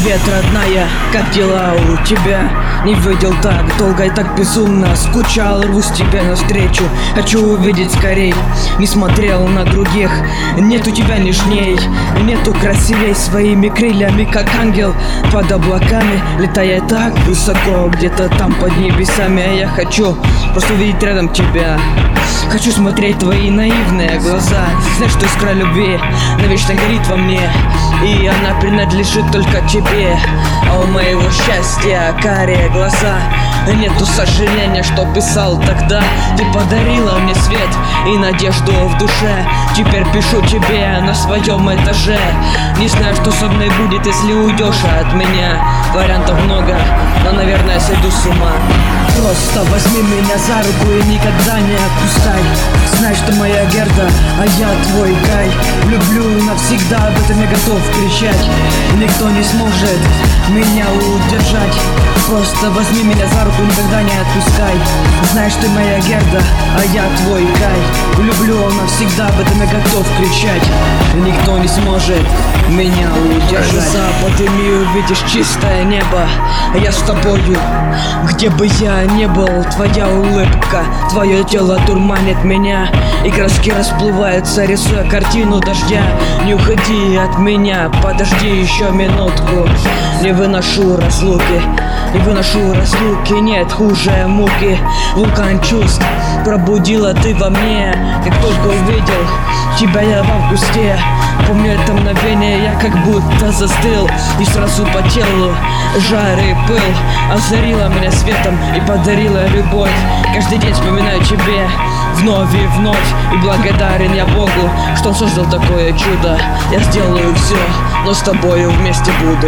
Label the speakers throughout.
Speaker 1: Привет, родная, как дела у тебя? Не видел так долго и так безумно скучал, рвусь тебе навстречу, хочу увидеть скорей. Не смотрел на других, нет у тебя нежней, нету красивей, своими крыльями, как ангел под облаками, летая так высоко, где-то там под небесами. А я хочу просто увидеть рядом тебя. Хочу смотреть твои наивные глаза. Знаешь, что искра любви навечно горит во мне, и она принадлежит только тебе. А у моего счастья карие глаза. Нету сожаления, что писал тогда. Ты подарила мне свет и надежду в душе. Теперь пишу тебе на своем этаже. Не знаю, что со мной будет, если уйдешь от меня. Вариантов много, но, наверное, сойду с ума. Просто возьми меня за руку и никогда не отпускай. Знай, что моя Герда, а я твой Кай. Люблю навсегда, об этом я готов кричать. Никто не сможет меня удержать. Просто возьми меня за руку, никогда не отпускай. Знаешь, ты моя Герда, а я твой Кай. Люблю навсегда, об этом я готов кричать. Никто не сможет меня удержать. За подыми увидишь чистое небо, а я с тобою, где бы я не был. Твоя улыбка, твое тело дурманит меня, и краски расплываются, рисуя картину дождя. Не уходи от меня, подожди еще минутку. Не выношу разлуки, не выношу разлуки, нет хуже муки. Вулкан чувств пробудила ты во мне, как только увидел тебя я в августе. Помню это мгновение, я как будто застыл, и сразу по телу жар и пыл озарила меня светом и подарила любовь. Каждый день вспоминаю тебе вновь и вновь, и благодарен я Богу, что он создал такое чудо. Я сделаю все, но с тобою вместе буду.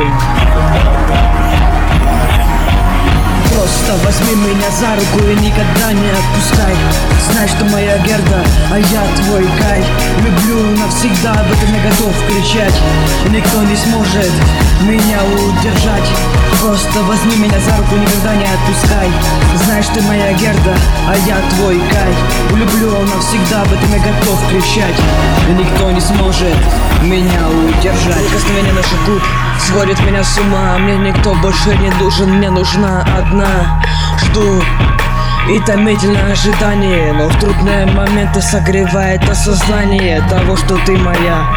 Speaker 1: Просто возьми меня за руку и никогда не отпускай. Знай, что моя Герда, а я твой Кай. Люблю навсегда, об этом я готов кричать. Никто не сможет меня удержать. Просто возьми меня за руку, никогда не отпускай. Знаешь, ты моя Герда, а я твой Кай. Люблю навсегда, об этом я готов кричать. Никто не сможет меня удержать. Прикосновение наших губ сводит меня с ума. Мне никто больше не нужен, мне нужна одна. Жду и томительное ожидание, но в трудные моменты согревает осознание того, что ты моя.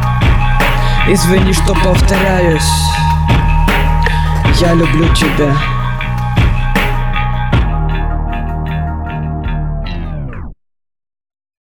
Speaker 1: Извини, что повторяюсь, я люблю тебя.